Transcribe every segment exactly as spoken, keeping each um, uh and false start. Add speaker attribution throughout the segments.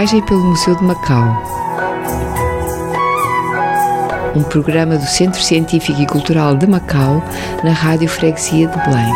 Speaker 1: Viagem pelo Museu de Macau. Um programa do Centro Científico e Cultural de Macau, na Rádio Freguesia de Belém.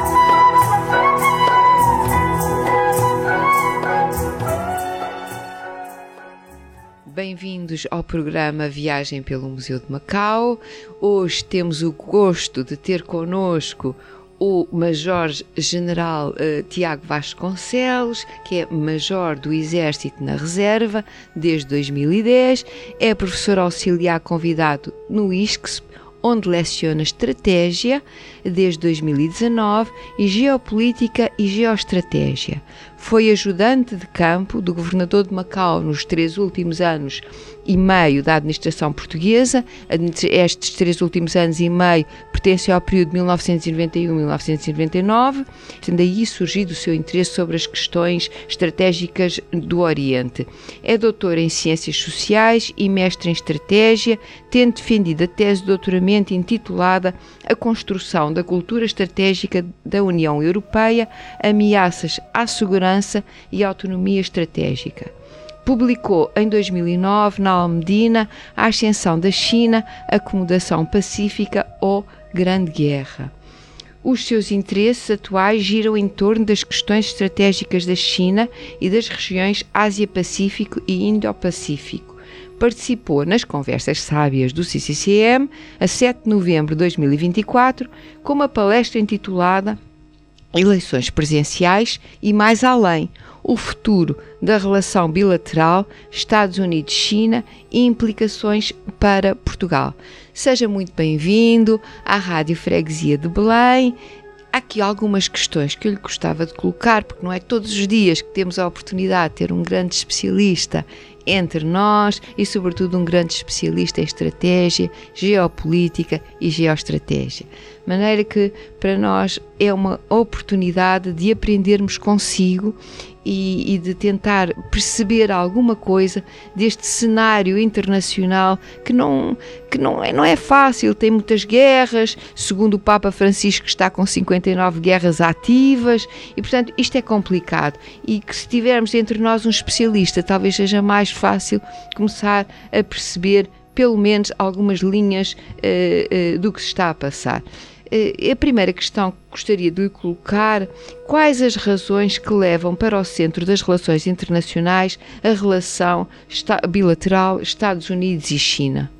Speaker 1: Bem-vindos ao programa Viagem pelo Museu de Macau. Hoje temos o gosto de ter connosco o Major-General uh, Tiago Vasconcelos, que é Major do Exército na Reserva desde dois mil e dez, é professor auxiliar convidado no I S C S P, onde leciona Estratégia desde dois mil e dezanove e Geopolítica e Geoestratégia. Foi ajudante de campo do Governador de Macau nos três últimos anos e meio da administração portuguesa. Estes três últimos anos e meio pertencem ao período de mil novecentos e noventa e um a mil novecentos e noventa e nove, tendo daí surgido o seu interesse sobre as questões estratégicas do Oriente. É doutor em Ciências Sociais e mestre em Estratégia, tendo defendido a tese de doutoramento intitulada A Construção da Cultura Estratégica da União Europeia, Ameaças à Segurança e Autonomia Estratégica. Publicou em dois mil e nove, na Almedina, A Ascensão da China, Acomodação Pacífica ou Grande Guerra. Os seus interesses atuais giram em torno das questões estratégicas da China e das regiões Ásia-Pacífico e Indo-Pacífico. Participou nas Conversas Sábias do C C C M a sete de novembro de dois mil e vinte e quatro, com uma palestra intitulada Eleições Presidenciais e Mais Além, o futuro da relação bilateral Estados Unidos-China e implicações para Portugal. Seja muito bem-vindo à Rádio Freguesia de Belém. Há aqui algumas questões que eu lhe gostava de colocar, porque não é todos os dias que temos a oportunidade de ter um grande especialista entre nós e, sobretudo, um grande especialista em estratégia, geopolítica e geoestratégia. De maneira que, para nós, é uma oportunidade de aprendermos consigo e, e de tentar perceber alguma coisa deste cenário internacional que, não, que não, é, não é fácil, tem muitas guerras, segundo o Papa Francisco está com cinquenta e nove guerras ativas e, portanto, isto é complicado e que se tivermos entre nós um especialista, talvez seja mais fácil começar a perceber pelo menos algumas linhas uh, uh, do que se está a passar. Uh, a primeira questão que gostaria de lhe colocar: quais as razões que levam para o centro das relações internacionais a relação esta- bilateral Estados Unidos e China?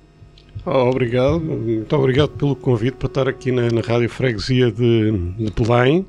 Speaker 2: Oh, obrigado, muito obrigado pelo convite para estar aqui na, na Rádio Freguesia de, de Belém.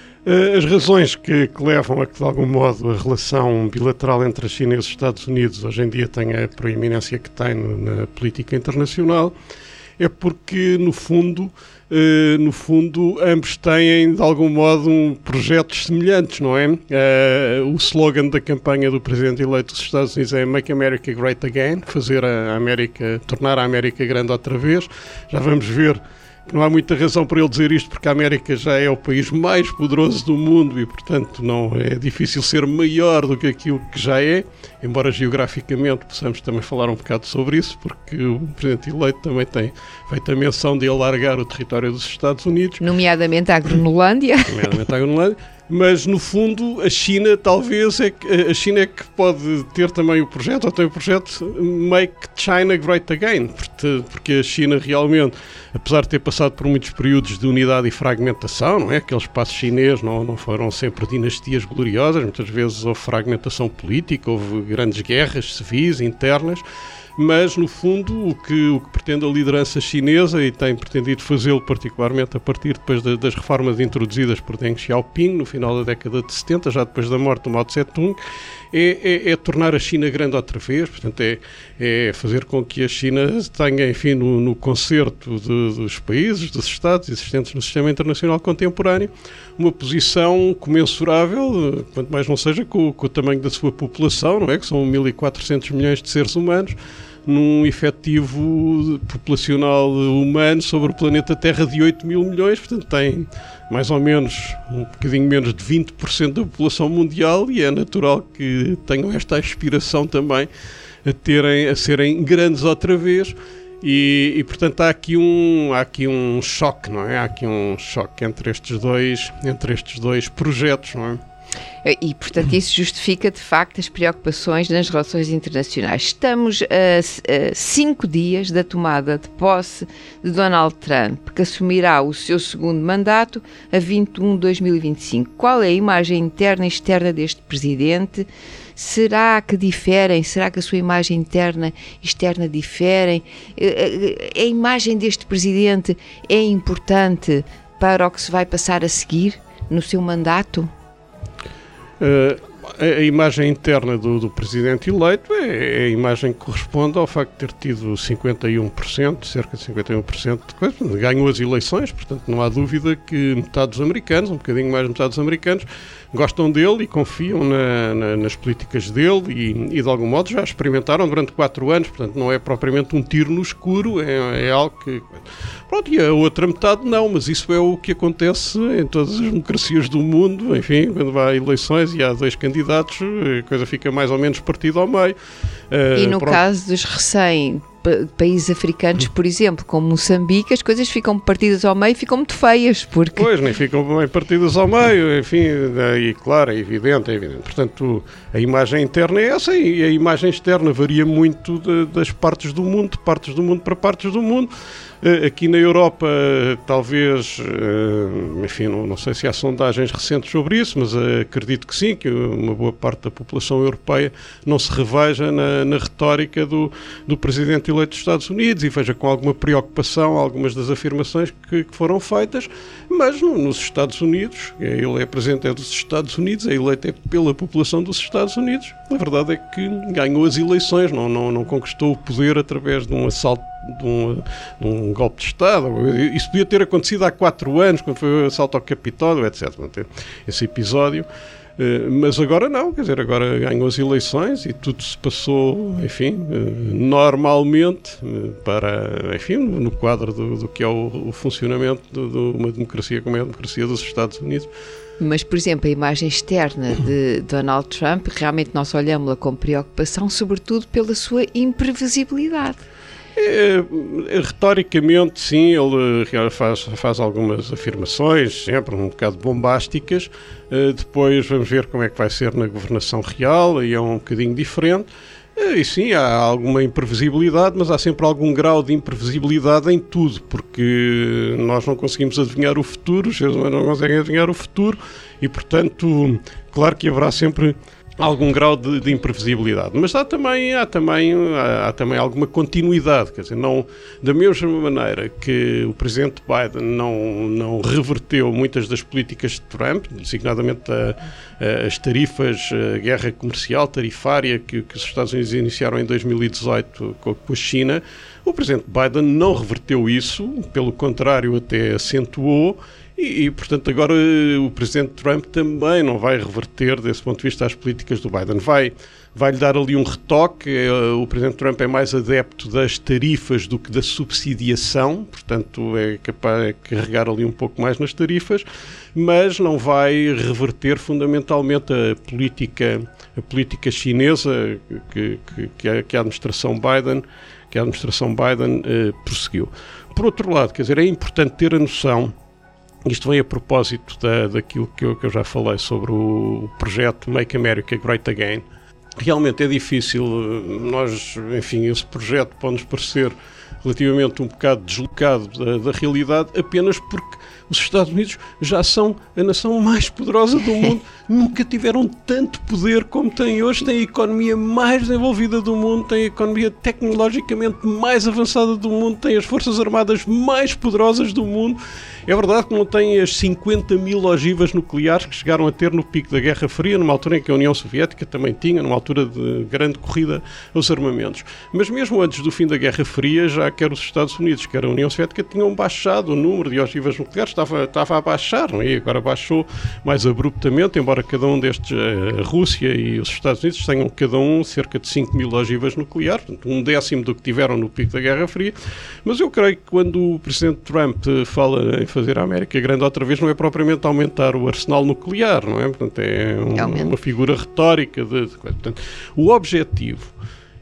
Speaker 2: As razões que, que levam a que, de algum modo, a relação bilateral entre a China e os Estados Unidos hoje em dia tenha a proeminência que tem no, na política internacional é porque, no fundo, eh, no fundo, ambos têm, de algum modo, um, projetos semelhantes, não é? Eh, o slogan da campanha do presidente eleito dos Estados Unidos é Make America Great Again, fazer a América, tornar a América grande outra vez. Já vamos ver que não há muita razão para ele dizer isto, porque a América já é o país mais poderoso do mundo e, portanto, não é difícil ser maior do que aquilo que já é, embora geograficamente possamos também falar um bocado sobre isso, porque o presidente eleito também tem feito a menção de alargar o território dos Estados Unidos.
Speaker 1: Nomeadamente à Groenlândia.
Speaker 2: Nomeadamente à Groenlândia. Mas, no fundo, a China talvez é que, a China é que pode ter também o projeto, ou tem o projeto Make China Great Again, porque, porque a China realmente, apesar de ter passado por muitos períodos de unidade e fragmentação, não é? Aquele espaço chinês não, não foram sempre dinastias gloriosas, muitas vezes houve fragmentação política, houve grandes guerras civis internas, mas, no fundo, o que, o que pretende a liderança chinesa, e tem pretendido fazê-lo particularmente a partir depois de, das reformas introduzidas por Deng Xiaoping no final da década de setenta, já depois da morte do Mao Tse-tung, é, é, é tornar a China grande outra vez, portanto é, é fazer com que a China tenha, enfim, no, no concerto de, dos países, dos Estados existentes no sistema internacional contemporâneo, uma posição comensurável, quanto mais não seja, com, com o tamanho da sua população, não é? Que são mil e quatrocentos milhões de seres humanos, num efetivo populacional humano sobre o planeta Terra de oito mil milhões, portanto tem mais ou menos um bocadinho menos de vinte por cento da população mundial e é natural que tenham esta aspiração também a, terem, a serem grandes outra vez e, e portanto há aqui, um, há aqui um choque, não é? Há aqui um choque entre estes dois, entre estes dois projetos, não é?
Speaker 1: E, portanto, isso justifica, de facto, as preocupações nas relações internacionais. Estamos a, a cinco dias da tomada de posse de Donald Trump, que assumirá o seu segundo mandato a vinte e um de dois mil e vinte e cinco. Qual é a imagem interna e externa deste presidente? Será que diferem? Será que a sua imagem interna e externa diferem? A imagem deste presidente é importante para o que se vai passar a seguir no seu mandato?
Speaker 2: Uh, a, a imagem interna do, do presidente eleito é, é a imagem que corresponde ao facto de ter tido cinquenta e um por cento, cerca de cinquenta e um por cento de coisa, ganhou as eleições, portanto não há dúvida que metade dos americanos, um bocadinho mais de metade dos americanos, gostam dele e confiam na, na, nas políticas dele e, e de algum modo já experimentaram durante quatro anos, portanto não é propriamente um tiro no escuro, é, é algo que... Pronto, e a outra metade não, mas isso é o que acontece em todas as democracias do mundo, enfim, quando há eleições e há dois candidatos, a coisa fica mais ou menos partida ao meio.
Speaker 1: E no
Speaker 2: uh,
Speaker 1: caso dos recém países africanos, por exemplo, como Moçambique, as coisas ficam partidas ao meio e ficam muito feias, porque...
Speaker 2: Pois, nem ficam bem partidas ao meio, enfim, e claro, é evidente, é evidente. Portanto, a imagem interna é essa e a imagem externa varia muito de, das partes do mundo, de partes do mundo para partes do mundo. Aqui na Europa, talvez, enfim, não, não sei se há sondagens recentes sobre isso, mas acredito que sim, que uma boa parte da população europeia não se reveja na, na retórica do, do presidente eleito dos Estados Unidos e veja com alguma preocupação algumas das afirmações que, que foram feitas, mas no, nos Estados Unidos, ele é presidente é dos Estados Unidos, é eleito é pela população dos Estados Unidos, a verdade é que ganhou as eleições, não, não, não conquistou o poder através de um assalto De um, de um golpe de Estado. Isso podia ter acontecido há quatro anos, quando foi o assalto ao Capitólio, etcétera. Esse episódio. Mas agora não, quer dizer, agora ganhou as eleições e tudo se passou, enfim, normalmente, para, enfim, no quadro do, do que é o, o funcionamento de, de uma democracia como é a democracia dos Estados Unidos.
Speaker 1: Mas, por exemplo, a imagem externa de Donald Trump, realmente nós olhamos-la com preocupação, sobretudo pela sua imprevisibilidade.
Speaker 2: É, retoricamente, sim, ele faz, faz algumas afirmações, sempre um bocado bombásticas. Uh, depois vamos ver como é que vai ser na governação real, e é um bocadinho diferente. Uh, e sim, há alguma imprevisibilidade, mas há sempre algum grau de imprevisibilidade em tudo, porque nós não conseguimos adivinhar o futuro, os seres humanos não conseguem adivinhar o futuro, e portanto, claro que haverá sempre algum grau de, de imprevisibilidade, mas há também, há, também, há, há também alguma continuidade, quer dizer, não, da mesma maneira que o presidente Biden não, não reverteu muitas das políticas de Trump, designadamente a, a, as tarifas, a guerra comercial tarifária que, que os Estados Unidos iniciaram em dois mil e dezoito com, com a China, o presidente Biden não reverteu isso, pelo contrário até acentuou. E, e, portanto, agora o presidente Trump também não vai reverter, desse ponto de vista, as políticas do Biden. Vai, vai-lhe dar ali um retoque. O presidente Trump é mais adepto das tarifas do que da subsidiação, portanto, é capaz de carregar ali um pouco mais nas tarifas, mas não vai reverter fundamentalmente a política, a política chinesa que, que, que, a, que a administração Biden, que a administração Biden eh, prosseguiu. Por outro lado, quer dizer, é importante ter a noção. Isto vem a propósito da, daquilo que eu, que eu já falei sobre o projeto Make America Great Again. Realmente é difícil, nós, enfim, esse projeto pode-nos parecer relativamente um bocado deslocado da, da realidade, apenas porque os Estados Unidos já são a nação mais poderosa do mundo, nunca tiveram tanto poder como têm hoje, têm a economia mais desenvolvida do mundo, têm a economia tecnologicamente mais avançada do mundo, têm as forças armadas mais poderosas do mundo. É verdade que não têm as cinquenta mil ogivas nucleares que chegaram a ter no pico da Guerra Fria, numa altura em que a União Soviética também tinha, numa altura de grande corrida aos armamentos. Mas mesmo antes do fim da Guerra Fria, já quer os Estados Unidos, quer a União Soviética, tinham baixado o número de ogivas nucleares, estava, estava a baixar, não é? E agora baixou mais abruptamente, embora cada um destes, a Rússia e os Estados Unidos, tenham cada um cerca de cinco mil ogivas nucleares, portanto, um décimo do que tiveram no pico da Guerra Fria. Mas eu creio que quando o presidente Trump fala em fazer a América grande outra vez, não é propriamente aumentar o arsenal nuclear, não é? Portanto, é um, uma figura retórica de, de coisa. Portanto, o objetivo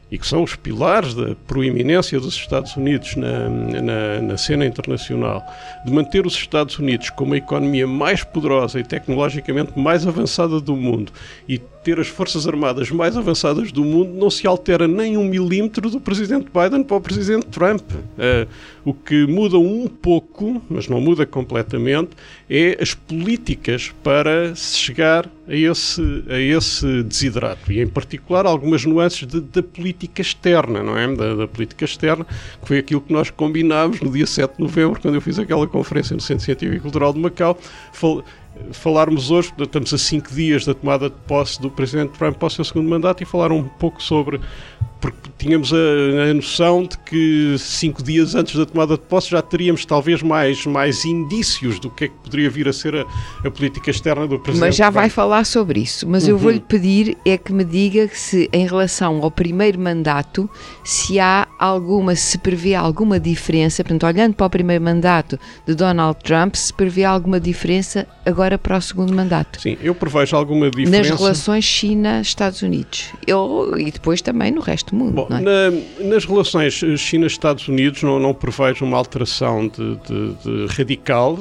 Speaker 2: e que são os pilares da proeminência dos Estados Unidos na, na, na cena internacional, de manter os Estados Unidos como a economia mais poderosa e tecnologicamente mais avançada do mundo e ter as forças armadas mais avançadas do mundo, não se altera nem um milímetro do presidente Biden para o presidente Trump. Uh, o que muda um pouco, mas não muda completamente, é as políticas para se chegar a esse, a esse desidrato. E, em particular, algumas nuances de, da política externa, não é? Da, da política externa, que foi aquilo que nós combinámos no dia sete de novembro, quando eu fiz aquela conferência no Centro Científico e Cultural de Macau. Fal- falarmos hoje, estamos a cinco dias da tomada de posse do presidente Trump para o seu segundo mandato, e falar um pouco sobre, porque tínhamos a, a noção de que cinco dias antes da tomada de posse já teríamos talvez mais, mais indícios do que é que poderia vir a ser a, a política externa do presidente
Speaker 1: Mas já
Speaker 2: Trump.
Speaker 1: vai falar sobre isso, mas uhum. eu vou-lhe pedir é que me diga se, em relação ao primeiro mandato, se há alguma, se prevê alguma diferença, portanto, olhando para o primeiro mandato de Donald Trump, se prevê alguma diferença agora para o segundo mandato.
Speaker 2: Sim, eu prevejo alguma diferença.
Speaker 1: Nas relações China-Estados Unidos eu, e depois também no resto do mundo.
Speaker 2: Bom,
Speaker 1: não é?
Speaker 2: na, nas relações China-Estados Unidos não, não prevejo uma alteração de, de, de radical.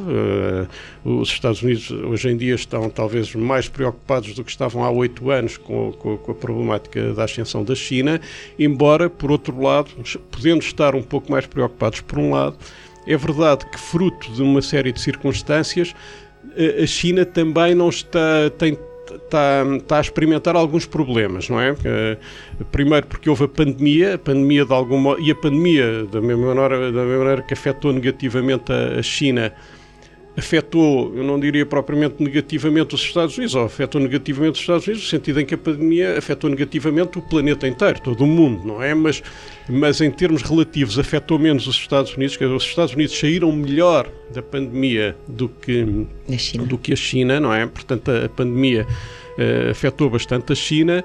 Speaker 2: Uh, os Estados Unidos hoje em dia estão talvez mais preocupados do que estavam há oito anos com, com, com a problemática da ascensão da China, embora, por outro lado, podendo estar um pouco mais preocupados por um lado, é verdade que, fruto de uma série de circunstâncias, a China também não está, tem, está, está a experimentar alguns problemas, não é? Primeiro porque houve a pandemia, a pandemia de alguma, e a pandemia, da mesma maneira, da mesma maneira que afetou negativamente a, a China, afetou, eu não diria propriamente negativamente os Estados Unidos, ou afetou negativamente os Estados Unidos, no sentido em que a pandemia afetou negativamente o planeta inteiro, todo o mundo, não é? Mas, mas em termos relativos afetou menos os Estados Unidos, que os Estados Unidos saíram melhor da pandemia do que a China, do que a China, não é? Portanto, a, a pandemia uh, afetou bastante a China.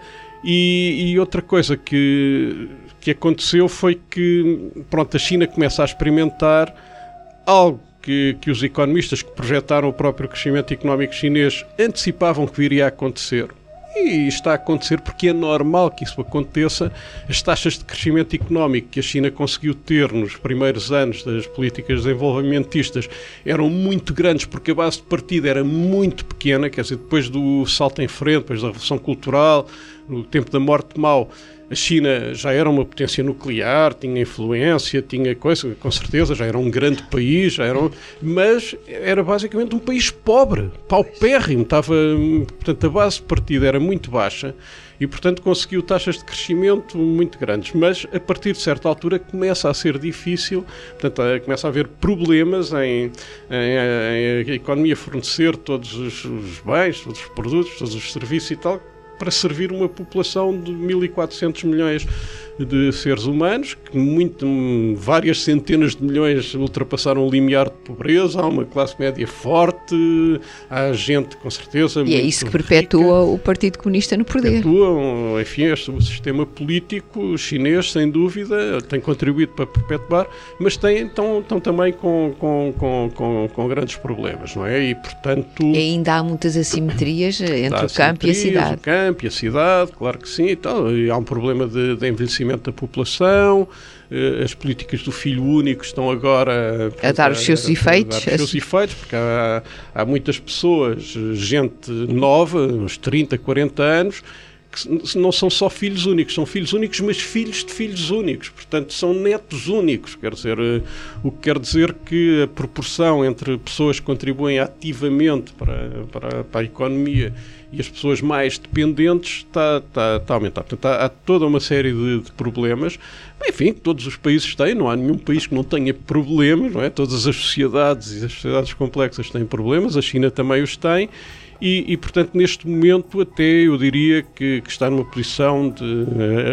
Speaker 2: E, e outra coisa que, que aconteceu foi que, pronto, a China começa a experimentar algo Que, que os economistas que projetaram o próprio crescimento económico chinês antecipavam que viria a acontecer. E está a acontecer porque é normal que isso aconteça. As taxas de crescimento económico que a China conseguiu ter nos primeiros anos das políticas desenvolvimentistas eram muito grandes, porque a base de partida era muito pequena, quer dizer, depois do salto em frente, depois da Revolução Cultural, no tempo da morte de Mao, a China já era uma potência nuclear, tinha influência, tinha coisa, com certeza, já era um grande país, já era um, mas era basicamente um país pobre, paupérrimo, estava, portanto, a base de partida era muito baixa e, portanto, conseguiu taxas de crescimento muito grandes, mas a partir de certa altura começa a ser difícil, portanto, começa a haver problemas em, em, em a economia fornecer todos os, os bens, todos os produtos, todos os serviços e tal, para servir uma população de mil e quatrocentos milhões de seres humanos, que muito, várias centenas de milhões ultrapassaram o limiar de pobreza, há uma classe média forte, há gente, com certeza,
Speaker 1: e é isso que perpetua rica, o Partido Comunista no poder.
Speaker 2: Perpetua, enfim, este, o sistema político chinês, sem dúvida, tem contribuído para perpetuar, mas tem, estão, estão também com, com, com, com, com grandes problemas, não é? E, portanto...
Speaker 1: E ainda há muitas assimetrias entre o campo e a cidade.
Speaker 2: O campo e a cidade, claro que sim, e, tal, e há um problema de, de envelhecimento da população, as políticas do filho único estão agora
Speaker 1: a dar os seus
Speaker 2: a,
Speaker 1: efeitos,
Speaker 2: a dar os seus efeitos, porque há, há muitas pessoas, gente nova, uns trinta, quarenta anos, que não são só filhos únicos, são filhos únicos, mas filhos de filhos únicos, portanto são netos únicos, quer dizer, o que quer dizer que a proporção entre pessoas que contribuem ativamente para, para, para a economia e as pessoas mais dependentes está, está, está a aumentar. Portanto, há, há toda uma série de, de problemas. Enfim, todos os países têm, não há nenhum país que não tenha problemas, não é? Todas as sociedades e as sociedades complexas têm problemas, a China também os tem. E, e, portanto, neste momento até eu diria que, que está numa posição de...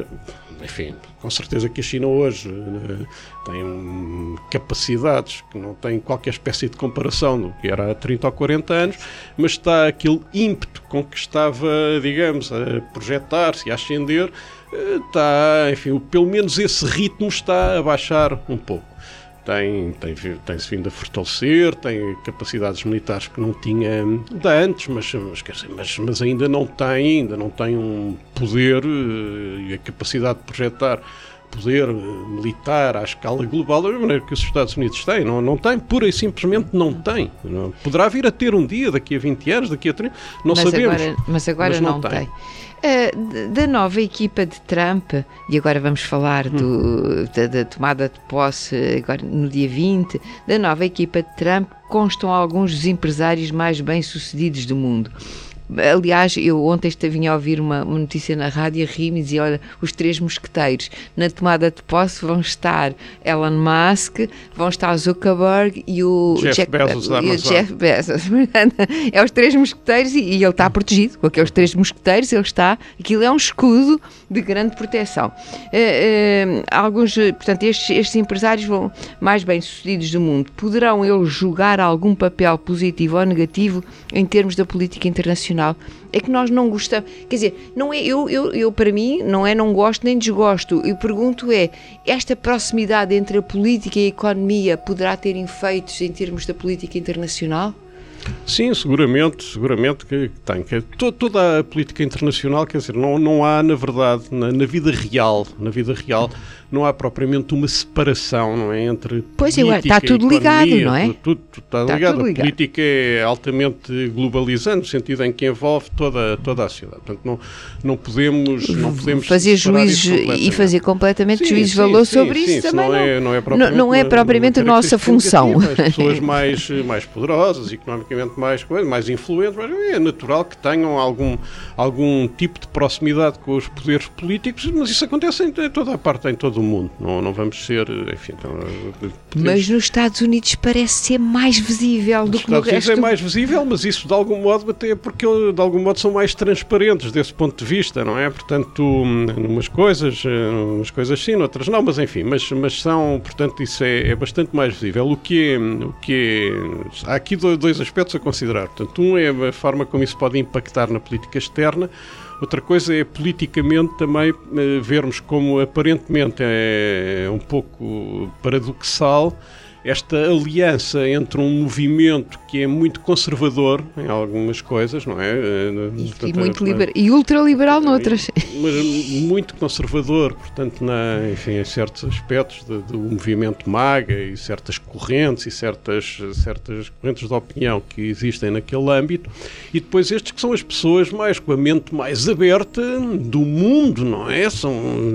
Speaker 2: Enfim, com certeza que a China hoje uh, tem um, capacidades que não têm qualquer espécie de comparação do que era há trinta ou quarenta anos, mas está aquele ímpeto com que estava, digamos, a projetar-se e a ascender, uh, está, enfim, pelo menos esse ritmo está a baixar um pouco. tem, tem, tem-se vindo a fortalecer, tem capacidades militares que não tinha de antes, mas, mas, quer dizer, mas, mas ainda não tem, ainda não tem um poder e a capacidade de projetar poder militar à escala global da mesma maneira que os Estados Unidos têm. Não, não tem, pura e simplesmente não tem. Não, poderá vir a ter um dia, daqui a vinte anos, daqui a trinta, não
Speaker 1: mas
Speaker 2: sabemos.
Speaker 1: Agora, mas agora mas não, não tem. tem. Uh, da nova equipa de Trump, e agora vamos falar do, hum. da, da tomada de posse agora no dia vinte, da nova equipa de Trump constam alguns dos empresários mais bem-sucedidos do mundo. Aliás, eu ontem vinha a ouvir uma, uma notícia na rádio, a rir-me e dizia, olha, os três mosqueteiros na tomada de posse vão estar Elon Musk, vão estar Zuckerberg e o
Speaker 2: Jeff
Speaker 1: Jack,
Speaker 2: Bezos.
Speaker 1: E o Jeff Bezos. É os três mosqueteiros e, e ele está protegido com aqueles três mosqueteiros, ele está, aquilo é um escudo de grande proteção. Uh, uh, alguns, portanto, estes, estes empresários vão mais bem-sucedidos do mundo, poderão eles jogar algum papel positivo ou negativo em termos da política internacional? É que nós não gostamos, quer dizer, não é, eu, eu, eu para mim não é não gosto nem desgosto, eu pergunto é, esta proximidade entre a política e a economia poderá ter efeitos em termos da política internacional?
Speaker 2: Sim, seguramente, seguramente que tem. Que toda a política internacional, quer dizer, não, não há, na verdade, na, na vida real, na vida real, não há propriamente uma separação, não é, entre
Speaker 1: pois
Speaker 2: política
Speaker 1: está tudo
Speaker 2: e economia,
Speaker 1: ligado, não é?
Speaker 2: Tudo, tudo, tudo está, está ligado. Tudo ligado. A política é altamente globalizante, no sentido em que envolve toda, toda a sociedade. Portanto, não, não podemos, não podemos
Speaker 1: fazer juízos e fazer completamente juízos de valor
Speaker 2: sim,
Speaker 1: sobre
Speaker 2: sim,
Speaker 1: isso
Speaker 2: sim,
Speaker 1: também
Speaker 2: não,
Speaker 1: não
Speaker 2: é, não é propriamente,
Speaker 1: não, não é propriamente
Speaker 2: uma,
Speaker 1: uma a nossa função.
Speaker 2: As pessoas mais, mais poderosas, economicamente mais, mais influentes, mas é natural que tenham algum, algum tipo de proximidade com os poderes políticos, mas isso acontece em toda a parte, em todo o mundo. Não, não vamos ser, enfim... Então, podemos...
Speaker 1: Mas nos Estados Unidos parece ser mais visível do
Speaker 2: nos
Speaker 1: que no
Speaker 2: Estados Unidos
Speaker 1: resto.
Speaker 2: É mais visível, mas isso de algum modo até é porque de algum modo são mais transparentes desse ponto de vista, não é? Portanto, umas coisas, umas coisas sim, outras não, mas enfim, mas, mas são, portanto, isso é, é bastante mais visível. O que é, o que é, há aqui dois aspectos a considerar. Portanto, um é a forma como isso pode impactar na política externa. Outra coisa é politicamente também vermos como aparentemente é um pouco paradoxal esta aliança entre um movimento que é muito conservador em algumas coisas, não é?
Speaker 1: E, portanto, e, muito liber... e ultraliberal noutras.
Speaker 2: Mas muito conservador, portanto, na, enfim, em certos aspectos de, do movimento MAGA e certas correntes e certas, certas correntes de opinião que existem naquele âmbito, e depois estes que são as pessoas mais com a mente mais aberta do mundo, não é? São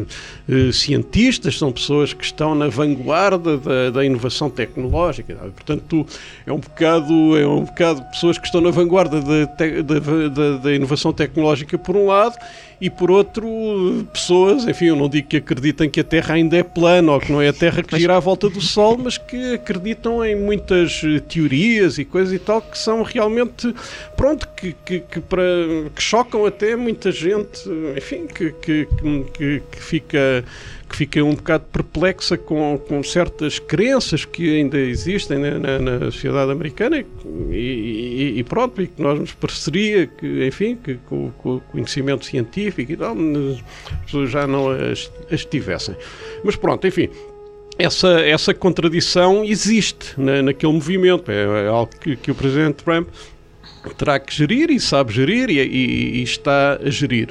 Speaker 2: uh, cientistas, são pessoas que estão na vanguarda da, da inovação tecnológica, portanto é um bocado é um bocado pessoas que estão na vanguarda da, da, da, da inovação tecnológica por um lado e por outro pessoas, enfim, eu não digo que acreditem que a Terra ainda é plana ou que não é a Terra que gira à volta do Sol, mas que acreditam em muitas teorias e coisas e tal que são realmente, pronto, que, que, que, para, que chocam até muita gente, enfim, que, que, que, que fica que fica um bocado perplexa com, com certas crenças que ainda existem na, na, na sociedade americana e, e, e pronto, e que nós nos pareceria que, enfim, que com, com o conhecimento científico e tal, as pessoas já não as, as tivessem. Mas pronto, enfim, essa, essa contradição existe na, naquele movimento, é, é algo que, que o Presidente Trump terá que gerir e sabe gerir e, e, e está a gerir.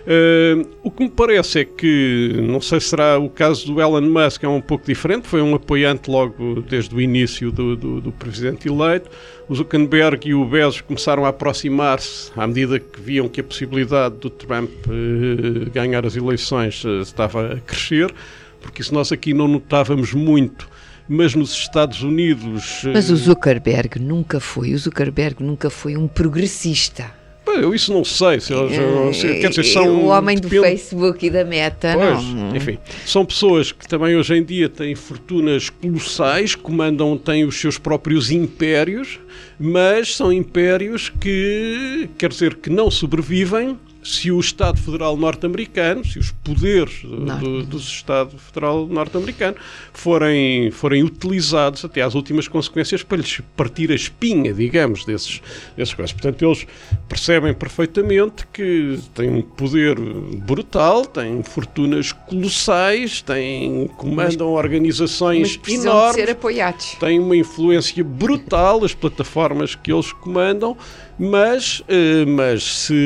Speaker 2: Uh, o que me parece é que, não sei se será o caso do Elon Musk, é um pouco diferente, foi um apoiante logo desde o início do, do, do presidente eleito. O Zuckerberg e o Bezos começaram a aproximar-se à medida que viam que a possibilidade do Trump uh, ganhar as eleições uh, estava a crescer, porque isso nós aqui não notávamos muito. Mas nos Estados Unidos... Uh...
Speaker 1: Mas o Zuckerberg nunca foi, o Zuckerberg nunca foi um progressista.
Speaker 2: Eu isso não sei, se eles, se, quer dizer, são...
Speaker 1: O homem do
Speaker 2: depende...
Speaker 1: Facebook e da Meta,
Speaker 2: pois,
Speaker 1: não.
Speaker 2: Enfim, são pessoas que também hoje em dia têm fortunas colossais, comandam, têm os seus próprios impérios, mas são impérios que, quer dizer, que não sobrevivem se o Estado Federal norte-americano, se os poderes do, do Estado Federal norte-americano forem, forem utilizados até às últimas consequências para lhes partir a espinha, digamos, desses, desses coisas. Portanto, eles percebem perfeitamente que têm um poder brutal, têm fortunas colossais, têm, comandam mas, organizações
Speaker 1: mas
Speaker 2: enormes,
Speaker 1: de ser apoiados.
Speaker 2: Têm uma influência brutal, as plataformas que eles comandam, mas, mas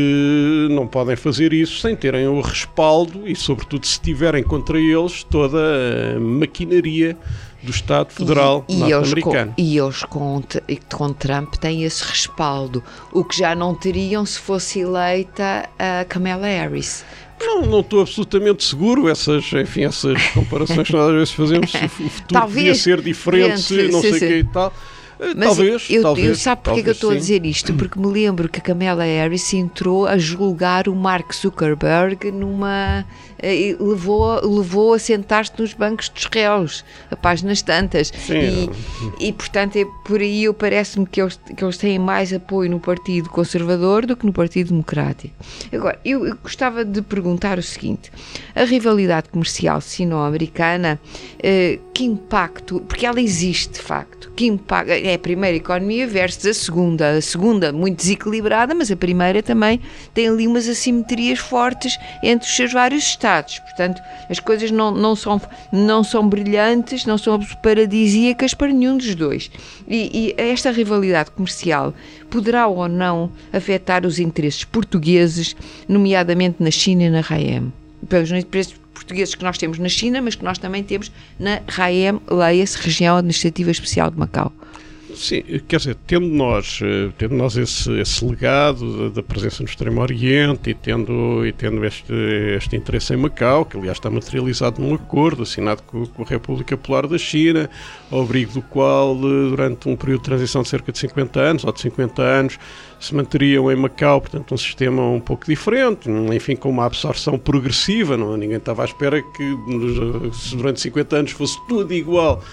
Speaker 2: se não podem fazer isso sem terem o respaldo e, sobretudo, se tiverem contra eles toda a maquinaria do Estado Federal
Speaker 1: e,
Speaker 2: norte-americano.
Speaker 1: E eles com, com Trump têm esse respaldo, o que já não teriam se fosse eleita a Kamala Harris.
Speaker 2: Não, não estou absolutamente seguro, essas, enfim, essas comparações que nós às vezes fazemos, o futuro talvez, podia ser diferente, se, não sei o que e tal.
Speaker 1: Mas
Speaker 2: talvez,
Speaker 1: eu,
Speaker 2: talvez.
Speaker 1: Eu sabe porque é que eu estou a dizer isto? Porque me lembro que a Kamala Harris entrou a julgar o Mark Zuckerberg numa... Eh, levou, levou a sentar-se nos bancos dos réus, a páginas tantas.
Speaker 2: Sim.
Speaker 1: E, e, portanto, é por aí eu parece-me que eles, que eles têm mais apoio no Partido Conservador do que no Partido Democrático. Agora, eu, eu gostava de perguntar o seguinte. A rivalidade comercial sino-americana, eh, que impacto... Porque ela existe, de facto. Que impacto... É a primeira economia versus a segunda. A segunda muito desequilibrada, mas a primeira também tem ali umas assimetrias fortes entre os seus vários estados. Portanto, as coisas não, não, são, não são brilhantes, não são paradisíacas para nenhum dos dois. E, e esta rivalidade comercial poderá ou não afetar os interesses portugueses, nomeadamente na China e na R A E M. Pelos interesses portugueses que nós temos na China, mas que nós também temos na R A E M, leia-se Região Administrativa Especial de Macau.
Speaker 2: Sim, quer dizer, tendo nós, tendo nós esse, esse legado da, da presença no Extremo Oriente e tendo, e tendo este, este interesse em Macau, que aliás está materializado num acordo assinado com, com a República Popular da China, ao abrigo do qual, durante um período de transição de cerca de cinquenta anos, ou de cinquenta anos, se manteriam em Macau, portanto, um sistema um pouco diferente, enfim, com uma absorção progressiva, não? Ninguém estava à espera que durante cinquenta anos fosse tudo igual,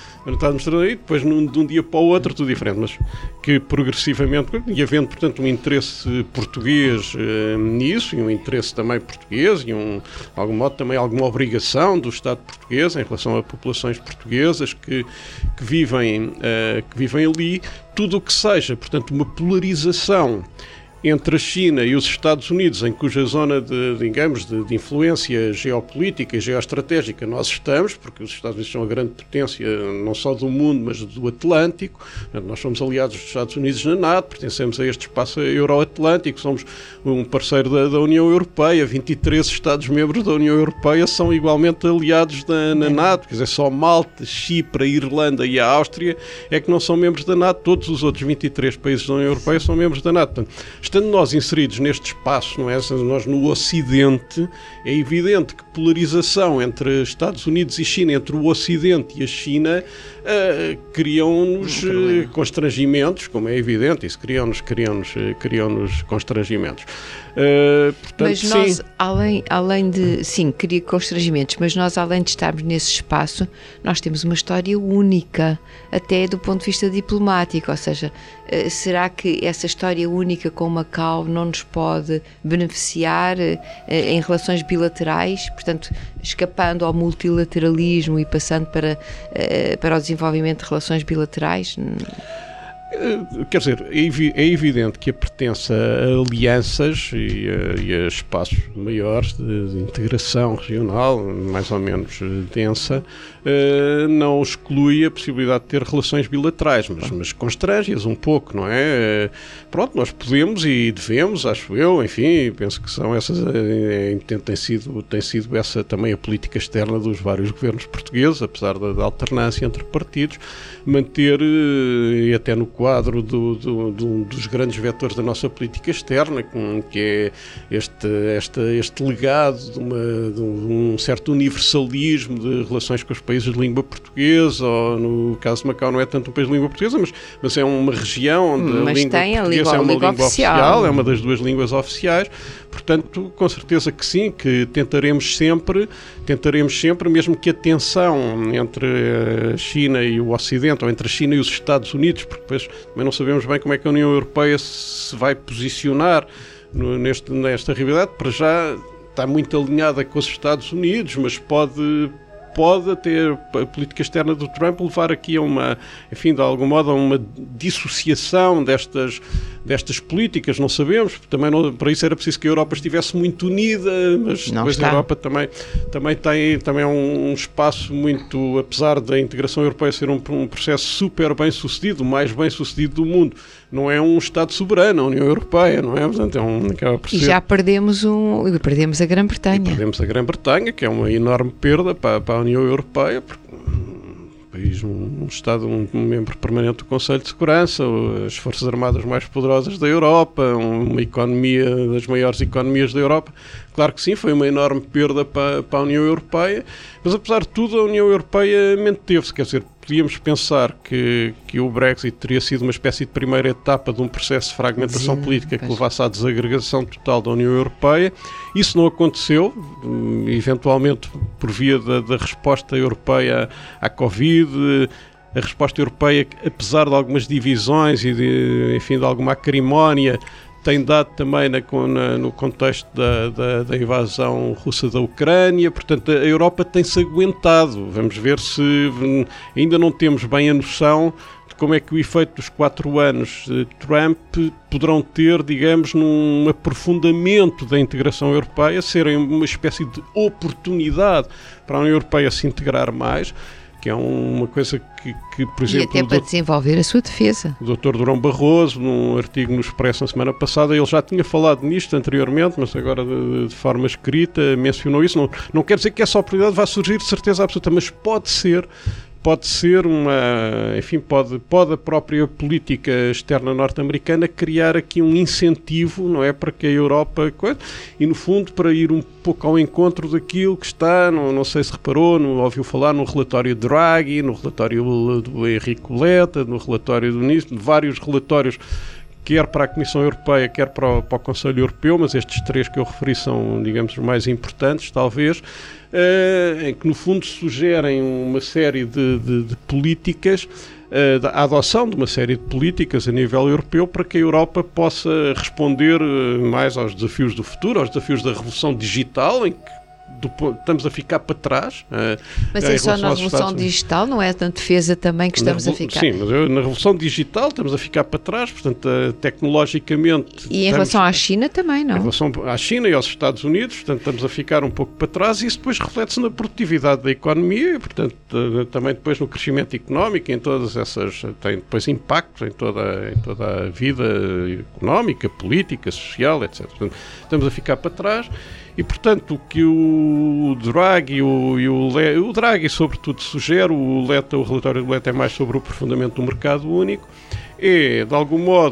Speaker 2: e depois num, de um dia para o outro tudo diferente, mas que progressivamente, e havendo, portanto, um interesse português eh, nisso, e um interesse também português, e um, de algum modo também alguma obrigação do Estado português em relação a populações portuguesas que, que, vivem, eh, que vivem ali, tudo o que seja, portanto, uma polarização entre a China e os Estados Unidos, em cuja zona de, digamos, de, de influência geopolítica e geoestratégica nós estamos, porque os Estados Unidos são a grande potência não só do mundo, mas do Atlântico. Nós somos aliados dos Estados Unidos na NATO, pertencemos a este espaço euro-atlântico, somos um parceiro da, da União Europeia, vinte e três Estados-membros da União Europeia são igualmente aliados da, na NATO, quer dizer, só Malta, Chipre, a Irlanda e a Áustria é que não são membros da NATO, todos os outros vinte e três países da União Europeia são membros da NATO. Portanto, estando nós inseridos neste espaço, não é? Nós no Ocidente, é evidente que polarização entre Estados Unidos e China, entre o Ocidente e a China, uh, criam-nos uh, constrangimentos, como é evidente, isso criam-nos criam-nos, uh, criam-nos constrangimentos. Uh, portanto,
Speaker 1: mas nós,
Speaker 2: sim.
Speaker 1: além, além de, sim, cria constrangimentos, mas nós, além de estarmos nesse espaço, nós temos uma história única, até do ponto de vista diplomático, ou seja, uh, será que essa história única com Macau não nos pode beneficiar uh, em relações bilaterais, portanto, escapando ao multilateralismo e passando para, uh, para o desenvolvimento de relações bilaterais?
Speaker 2: Quer dizer, é evidente que a pertença a alianças e a, e a espaços maiores de, de integração regional, mais ou menos densa, uh, não exclui a possibilidade de ter relações bilaterais, mas, mas constrange-as um pouco, não é? Uh, pronto, nós podemos e devemos, acho eu, enfim, penso que são essas, é, tem, sido, tem sido essa também a política externa dos vários governos portugueses, apesar da, da alternância entre partidos, manter, uh, e até no quadro do, do, do, dos grandes vetores da nossa política externa, que é este, este, este legado de, uma, de um certo universalismo de relações com os países de língua portuguesa, ou no caso de Macau não é tanto um país de língua portuguesa, mas, mas é uma região onde
Speaker 1: mas
Speaker 2: a língua
Speaker 1: tem a
Speaker 2: portuguesa
Speaker 1: língua,
Speaker 2: é uma
Speaker 1: língua
Speaker 2: língua
Speaker 1: oficial.
Speaker 2: oficial, é uma das duas línguas oficiais, portanto, com certeza que sim, que tentaremos sempre, tentaremos sempre, mesmo que a tensão entre a China e o Ocidente, ou entre a China e os Estados Unidos, porque depois também não sabemos bem como é que a União Europeia se vai posicionar no, neste, nesta realidade. Para já está muito alinhada com os Estados Unidos, mas pode... pode até a política externa do Trump levar aqui a uma, enfim, de algum modo, a uma dissociação destas, destas políticas, não sabemos, também não, para isso era preciso que a Europa estivesse muito unida, mas
Speaker 1: não
Speaker 2: depois
Speaker 1: está.
Speaker 2: a Europa também, também tem também é um espaço muito, apesar da integração europeia ser um, um processo super bem sucedido, o mais bem sucedido do mundo, não é um Estado soberano, a União Europeia, não é? Portanto, é um, acaba por ser...
Speaker 1: E já perdemos, um, perdemos a Grã-Bretanha.
Speaker 2: Perdemos a Grã-Bretanha, que é uma enorme perda para, para a União Europeia, porque um país, um, um Estado, um, um membro permanente do Conselho de Segurança, as Forças Armadas mais poderosas da Europa, uma economia das maiores economias da Europa. Claro que sim, foi uma enorme perda para, para a União Europeia, mas apesar de tudo a União Europeia manteve-se, quer dizer, podíamos pensar que, que o Brexit teria sido uma espécie de primeira etapa de um processo de fragmentação Sim, política que levasse à desagregação total da União Europeia. Isso não aconteceu, eventualmente por via da, da resposta europeia à Covid. A resposta europeia, apesar de algumas divisões e de, enfim, de alguma acrimónia, tem dado também na, na, no contexto da, da, da invasão russa da Ucrânia. Portanto, a Europa tem-se aguentado. Vamos ver se ainda não temos bem a noção de como é que o efeito dos quatro anos de Trump poderão ter, digamos, num aprofundamento da integração europeia, serem uma espécie de oportunidade para a União Europeia se integrar mais, que é uma coisa que, que por exemplo...
Speaker 1: E até para desenvolver a sua defesa.
Speaker 2: O doutor Durão Barroso, num artigo no Expresso na semana passada, ele já tinha falado nisto anteriormente, mas agora de, de forma escrita mencionou isso. Não, não quer dizer que essa oportunidade vá surgir de certeza absoluta, mas pode ser... Pode ser uma, enfim, pode, pode a própria política externa norte-americana criar aqui um incentivo, não é, para que a Europa, e no fundo para ir um pouco ao encontro daquilo que está, não, não sei se reparou, não ouviu falar no relatório Draghi, no relatório do Enrique Letta, no relatório do Ministro, de vários relatórios, quer para a Comissão Europeia, quer para o, para o Conselho Europeu, mas estes três que eu referi são, digamos, os mais importantes, talvez, Uh, em que no fundo sugerem uma série de, de, de políticas, uh, a adoção de uma série de políticas a nível europeu para que a Europa possa responder uh, mais aos desafios do futuro, aos desafios da revolução digital, em que do, estamos a ficar para trás. Uh,
Speaker 1: mas é só na revolução digital, não é na defesa também que estamos
Speaker 2: na,
Speaker 1: a ficar?
Speaker 2: Sim, mas na revolução digital estamos a ficar para trás, portanto, uh, tecnologicamente...
Speaker 1: E em relação à China também, não?
Speaker 2: Em relação à China e aos Estados Unidos, portanto, estamos a ficar um pouco para trás e isso depois reflete-se na produtividade da economia e, portanto, uh, também depois no crescimento económico, em todas essas... tem depois impacto em toda, em toda a vida económica, política, social, etcétera. Portanto, estamos a ficar para trás. E, portanto, o que o Draghi o, e o, Le, o Draghi, sobretudo, sugere, o, Letta, o relatório do Letta é mais sobre o aprofundamento do mercado único, é, de algum modo,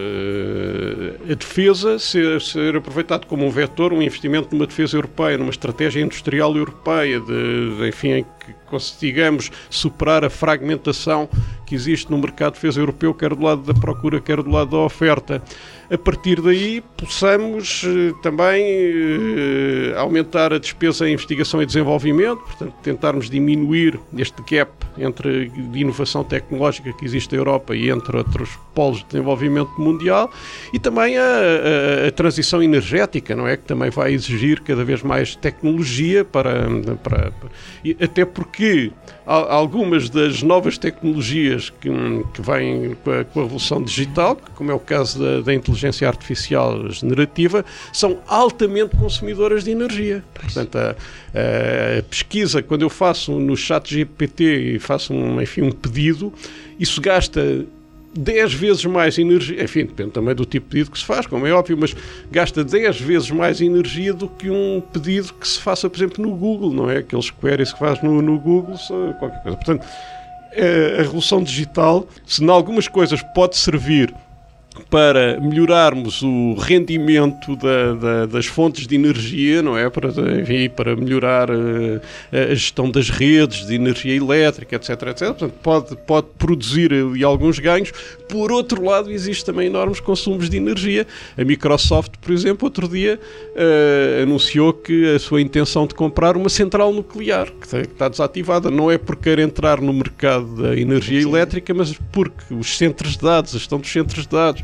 Speaker 2: a defesa ser, ser aproveitado como um vetor, um investimento numa defesa europeia, numa estratégia industrial europeia, de, de, enfim, em que consigamos superar a fragmentação que existe no mercado de defesa europeu, quer do lado da procura, quer do lado da oferta. A partir daí, possamos eh, também eh, aumentar a despesa em investigação e desenvolvimento, portanto, tentarmos diminuir este gap entre de inovação tecnológica que existe na Europa e entre outros polos de desenvolvimento mundial, e também a, a, a transição energética, não é? Que também vai exigir cada vez mais tecnologia para, para, para e até porque algumas das novas tecnologias que, que vêm com a, com a revolução digital, como é o caso da, da inteligência artificial generativa, são altamente consumidoras de energia. Portanto, a, a pesquisa, quando eu faço no chat G P T e faço um, enfim, um pedido, isso gasta dez vezes mais energia, enfim, depende também do tipo de pedido que se faz, como é óbvio, mas gasta dez vezes mais energia do que um pedido que se faça, por exemplo, no Google, não é? Aqueles queries que faz no, no Google, qualquer coisa. Portanto, a revolução digital, se em algumas coisas pode servir para melhorarmos o rendimento da, da, das fontes de energia, não é? Para, enfim, para melhorar uh, a gestão das redes de energia elétrica, etc, etcétera. Portanto, pode, pode produzir ali alguns ganhos. Por outro lado, existem também enormes consumos de energia. A Microsoft, por exemplo, outro dia uh, anunciou que a sua intenção de comprar uma central nuclear, que está, que está desativada. Não é por querer entrar no mercado da energia elétrica, mas porque os centros de dados, a gestão dos centros de dados,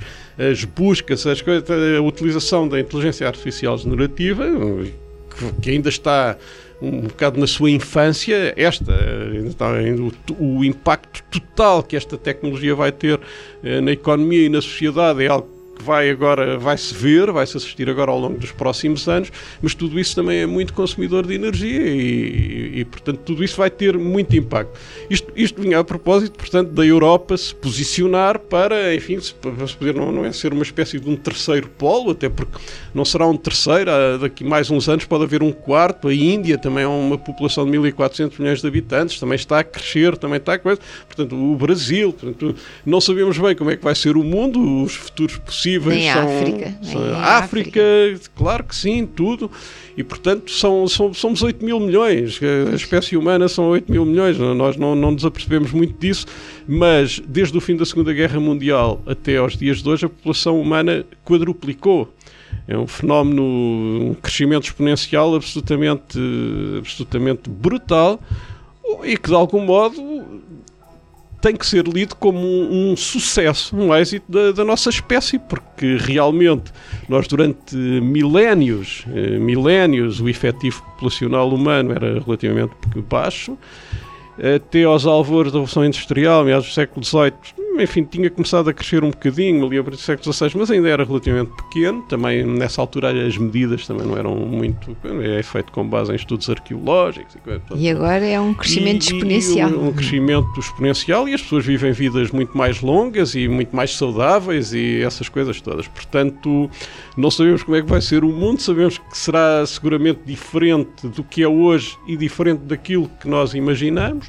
Speaker 2: as buscas, as coisas, a utilização da inteligência artificial generativa, que ainda está um bocado na sua infância, esta, o, o impacto total que esta tecnologia vai ter eh, na economia e na sociedade é algo que vai agora, vai-se ver, vai-se assistir agora ao longo dos próximos anos, mas tudo isso também é muito consumidor de energia e, e, e portanto, tudo isso vai ter muito impacto. Isto, isto vinha a propósito, portanto, da Europa se posicionar para, enfim, se, para se poder, não, não é ser uma espécie de um terceiro polo, até porque não será um terceiro, daqui a mais uns anos pode haver um quarto. A Índia também é uma população de mil e quatrocentos milhões de habitantes, também está a crescer, também está a coisa, portanto, o Brasil, portanto, não sabemos bem como é que vai ser o mundo, os futuros possíveis.
Speaker 1: Nem
Speaker 2: são,
Speaker 1: África,
Speaker 2: são
Speaker 1: nem
Speaker 2: África,
Speaker 1: África,
Speaker 2: claro que sim, tudo. E, portanto, são, são, somos oito mil milhões. A espécie humana são oito mil milhões. Nós não, não nos apercebemos muito disso, mas desde o fim da Segunda Guerra Mundial até aos dias de hoje, a população humana quadruplicou. É um fenómeno, um crescimento exponencial absolutamente, absolutamente brutal e que, de algum modo, tem que ser lido como um, um sucesso, um êxito da, da nossa espécie, porque realmente nós durante milénios, eh, milénios, o efetivo populacional humano era relativamente baixo, até aos alvores da Revolução Industrial, meados do século dezoito, enfim, tinha começado a crescer um bocadinho ali a partir do século dezasseis, mas ainda era relativamente pequeno. Também nessa altura as medidas também não eram muito, é feito com base em estudos arqueológicos e, portanto,
Speaker 1: e agora é um crescimento
Speaker 2: e,
Speaker 1: exponencial.
Speaker 2: E um, um crescimento exponencial, e as pessoas vivem vidas muito mais longas e muito mais saudáveis e essas coisas todas. Portanto, não sabemos como é que vai ser o mundo, sabemos que será seguramente diferente do que é hoje e diferente daquilo que nós imaginamos.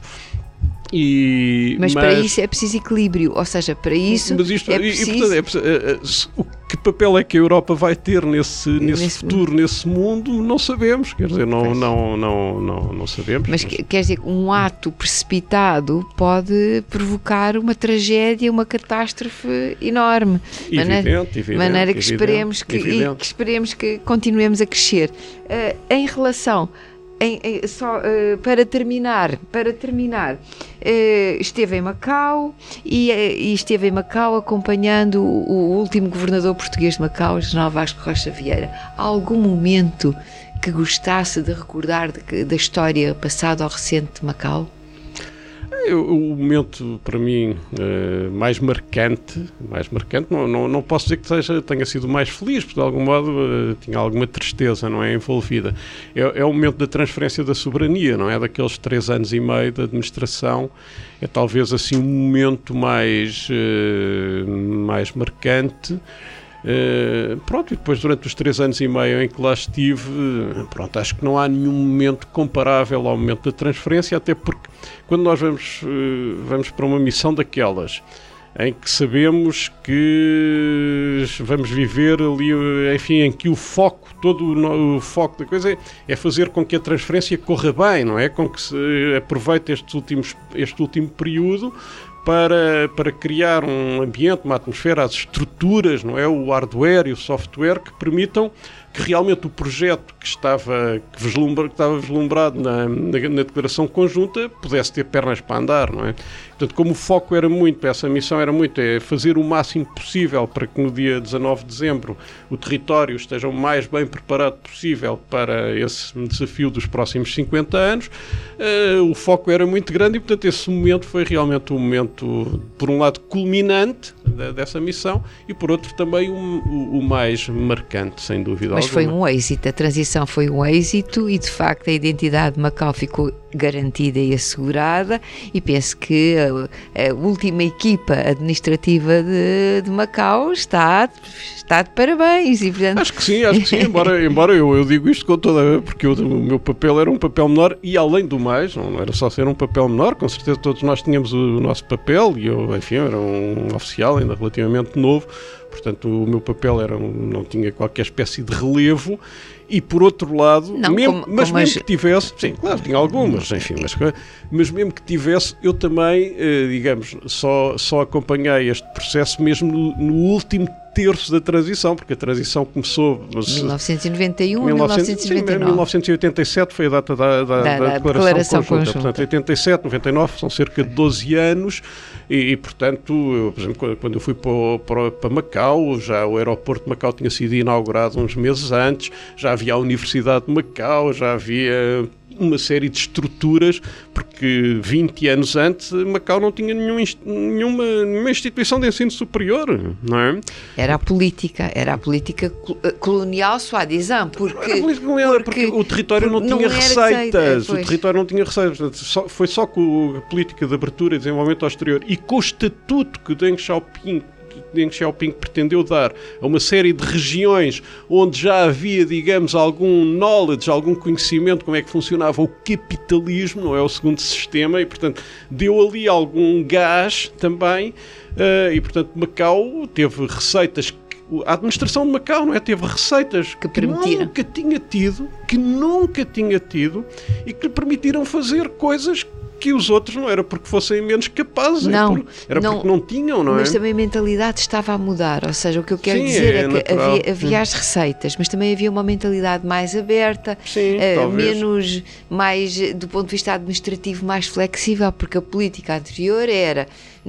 Speaker 2: E,
Speaker 1: mas, mas para isso é preciso equilíbrio, ou seja, para isso
Speaker 2: mas isto,
Speaker 1: é
Speaker 2: e,
Speaker 1: preciso...
Speaker 2: e, portanto, é, é, o que papel é que a Europa vai ter nesse, nesse, nesse futuro, mundo. nesse mundo, não sabemos, quer dizer, não, não, não, não, não sabemos.
Speaker 1: Mas, mas quer dizer que um ato precipitado pode provocar uma tragédia, uma catástrofe enorme.
Speaker 2: Evidente,
Speaker 1: maneira,
Speaker 2: evidente.
Speaker 1: maneira que,
Speaker 2: evidente,
Speaker 1: esperemos que,
Speaker 2: evidente.
Speaker 1: E que esperemos que continuemos a crescer. Uh, em relação... Em, em, só, uh, para terminar, para terminar uh, esteve em Macau e, uh, e esteve em Macau acompanhando o, o último governador português de Macau, General Vasco Rocha Vieira. Há algum momento que gostasse de recordar de, da história passada ou recente de Macau?
Speaker 2: O momento, para mim, uh, mais marcante, mais marcante, não, não, não posso dizer que seja, tenha sido mais feliz, porque de algum modo uh, tinha alguma tristeza, não é, envolvida. É, é o momento da transferência da soberania, não é, daqueles três anos e meio de administração. É talvez assim um momento mais, uh, mais marcante. Uh, pronto, e depois durante os três anos e meio em que lá estive, pronto, acho que não há nenhum momento comparável ao momento da transferência, até porque quando nós vamos, uh, vamos para uma missão daquelas em que sabemos que vamos viver ali, enfim, em que o foco, todo o, o foco da coisa é, é fazer com que a transferência corra bem, não é? Com que se aproveite estes últimos, este último período Para, para criar um ambiente, uma atmosfera, as estruturas, não é? O hardware e o software que permitam que realmente o projeto que estava, que vislumbra, que estava vislumbrado na, na, na declaração conjunta pudesse ter pernas para andar, não é? Portanto, como o foco era muito, essa missão era muito, é fazer o máximo possível para que no dia dezanove de dezembro o território esteja o mais bem preparado possível para esse desafio dos próximos cinquenta anos, uh, o foco era muito grande e, portanto, esse momento foi realmente um momento, por um lado, culminante de, dessa missão e, por outro, também um, o, o mais marcante, sem dúvida
Speaker 1: Mas
Speaker 2: alguma.
Speaker 1: foi um êxito, a transição foi um êxito e, de facto, a identidade de Macau ficou garantida e assegurada, e penso que a, a última equipa administrativa de, de Macau está, está de parabéns. E, portanto...
Speaker 2: Acho que sim, acho que sim, embora, embora eu, eu digo isto com toda, porque eu, o meu papel era um papel menor e, além do mais, não era só ser um papel menor, com certeza todos nós tínhamos o, o nosso papel e eu, enfim, era um oficial ainda relativamente novo, portanto o meu papel era um, não tinha qualquer espécie de relevo. E por outro lado,
Speaker 1: não,
Speaker 2: mesmo,
Speaker 1: como,
Speaker 2: mas
Speaker 1: como
Speaker 2: mesmo
Speaker 1: as...
Speaker 2: que tivesse, sim, claro, tinha algumas, enfim, mas, mas mesmo que tivesse, eu também, eh, digamos, só, só acompanhei este processo mesmo no, no último terço da transição, porque a transição começou...
Speaker 1: mil novecentos e noventa e um a mil novecentos e noventa e nove.
Speaker 2: mil novecentos e oitenta e sete foi a data da, da, da, da, da declaração, declaração conjunta. conjunta. Portanto, oitenta e sete, noventa e nove são cerca de doze anos e, e portanto, eu, por exemplo, quando eu fui para, para, para Macau, já o aeroporto de Macau tinha sido inaugurado uns meses antes, já havia a Universidade de Macau, já havia uma série de estruturas, porque vinte anos antes Macau não tinha nenhum, nenhuma, nenhuma instituição de ensino superior, não é?
Speaker 1: Era a política, era a política colonial soi-disant, porque,
Speaker 2: era colonial, porque, porque o território não, não tinha receitas,
Speaker 1: receita,
Speaker 2: o território não tinha receitas, só, foi só com a política de abertura e desenvolvimento ao exterior e com o estatuto que o Deng Xiaoping Deng Xiaoping pretendeu dar a uma série de regiões onde já havia, digamos, algum knowledge, algum conhecimento de como é que funcionava o capitalismo, não é o segundo sistema, e portanto deu ali algum gás também, uh, e portanto Macau teve receitas, a administração de Macau, não é? Teve receitas
Speaker 1: que,
Speaker 2: que nunca tinha tido, que nunca tinha tido, e que lhe permitiram fazer coisas que os outros não era porque fossem menos capazes,
Speaker 1: não,
Speaker 2: era, por, era
Speaker 1: não,
Speaker 2: porque não tinham, não é?
Speaker 1: Mas também a mentalidade estava a mudar, ou seja, o que eu quero
Speaker 2: Sim,
Speaker 1: dizer é,
Speaker 2: é
Speaker 1: que
Speaker 2: natural.
Speaker 1: havia, havia as receitas, mas também havia uma mentalidade mais aberta,
Speaker 2: Sim,
Speaker 1: uh, menos, mais, do ponto de vista administrativo, mais flexível, porque a política anterior era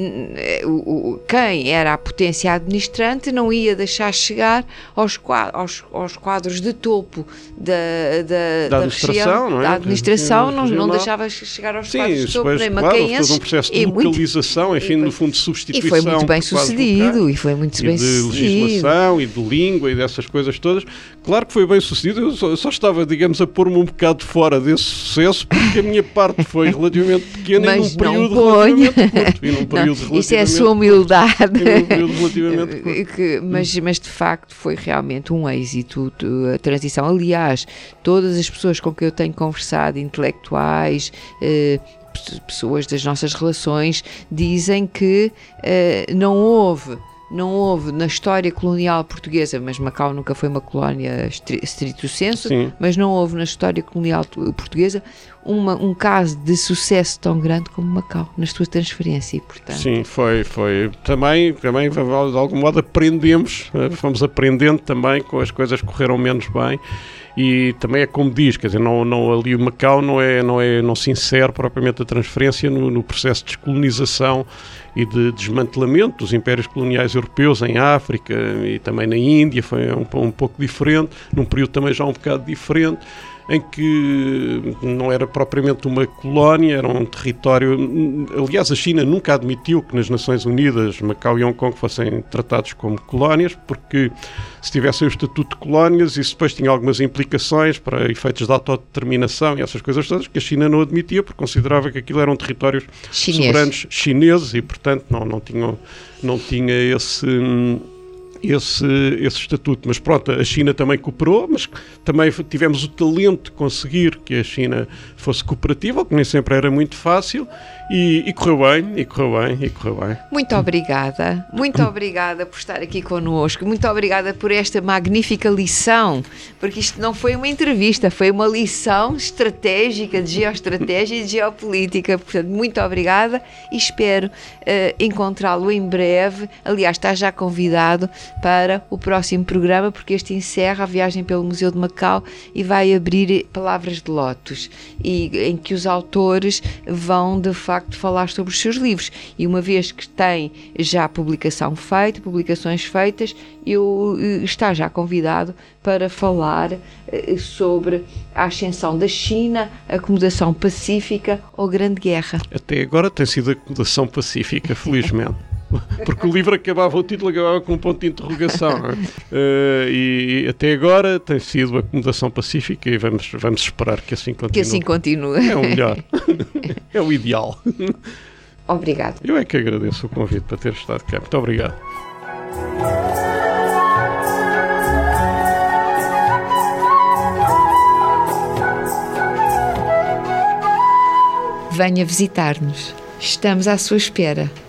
Speaker 1: o, o, quem era a potência administrante não ia deixar chegar aos quadros, aos, aos quadros de topo da, da,
Speaker 2: da,
Speaker 1: da
Speaker 2: administração,
Speaker 1: região,
Speaker 2: não é?
Speaker 1: da administração, não, não deixava chegar aos
Speaker 2: Sim,
Speaker 1: quadros de topo, nem
Speaker 2: claro,
Speaker 1: macaenses.
Speaker 2: Todo um processo de localização, enfim, no fundo de substituição.
Speaker 1: E foi muito bem sucedido, e foi muito bem sucedido.
Speaker 2: De legislação, e de língua, e dessas coisas todas. Claro que foi bem sucedido, eu só, só estava, digamos, a pôr-me um bocado fora desse sucesso, porque a minha parte foi relativamente pequena
Speaker 1: mas
Speaker 2: e num período
Speaker 1: não
Speaker 2: relativamente curto. E num período
Speaker 1: não,
Speaker 2: relativamente
Speaker 1: isso é a sua humildade.
Speaker 2: E num período relativamente curto.
Speaker 1: que, mas, mas de facto foi realmente um êxito a transição. Aliás, todas as pessoas com que eu tenho conversado, intelectuais, eh, pessoas das nossas relações, dizem que eh, não houve Não houve na história colonial portuguesa, mas Macau nunca foi uma colónia stricto sensu,
Speaker 2: Sim.
Speaker 1: mas não houve na história colonial portuguesa uma, um caso de sucesso tão grande como Macau, na sua transferência, e portanto...
Speaker 2: Sim, foi, foi. Também, também, de algum modo, aprendemos, fomos aprendendo também, com as coisas que correram menos bem, e também é como diz, quer dizer, não, não, ali o Macau não, é, não, é, não se insere propriamente a transferência no, no processo de descolonização e de desmantelamento dos impérios coloniais europeus em África e também na Índia, foi um, um pouco diferente, num período também já um bocado diferente, em que não era propriamente uma colónia, era um território... Aliás, a China nunca admitiu que nas Nações Unidas Macau e Hong Kong fossem tratados como colónias, porque se tivessem o estatuto de colónias, isso depois tinha algumas implicações para efeitos de autodeterminação e essas coisas todas, que a China não admitia, porque considerava que aquilo eram territórios
Speaker 1: Chinês.
Speaker 2: soberanos chineses e, portanto, não, não, tinham, não tinha esse... Esse, esse estatuto, mas pronto, a China também cooperou, mas também tivemos o talento de conseguir que a China fosse cooperativa, o que nem sempre era muito fácil, e, e correu bem, e correu bem, e correu bem.
Speaker 1: Muito obrigada, muito obrigada por estar aqui connosco, muito obrigada por esta magnífica lição, porque isto não foi uma entrevista, foi uma lição estratégica, de geoestratégia e de geopolítica, portanto, muito obrigada e espero uh, encontrá-lo em breve, aliás, está já convidado para o próximo programa, porque este encerra a viagem pelo Museu de Macau e vai abrir Palavras de Lótus, e, em que os autores vão de facto falar sobre os seus livros, e uma vez que tem já publicação feita, publicações feitas, eu, está já convidado para falar sobre a ascensão da China, a acomodação pacífica ou Grande Guerra.
Speaker 2: Até agora tem sido a acomodação pacífica, felizmente. Porque o livro acabava, o título acabava com um ponto de interrogação, não é? uh, e, e até agora tem sido a acomodação pacífica e vamos, vamos esperar que assim continue.
Speaker 1: Que assim continue.
Speaker 2: É o melhor. É o ideal.
Speaker 1: Obrigado.
Speaker 2: Eu é que agradeço o convite para ter estado cá. Muito obrigado.
Speaker 1: Venha visitar-nos. Estamos à sua espera.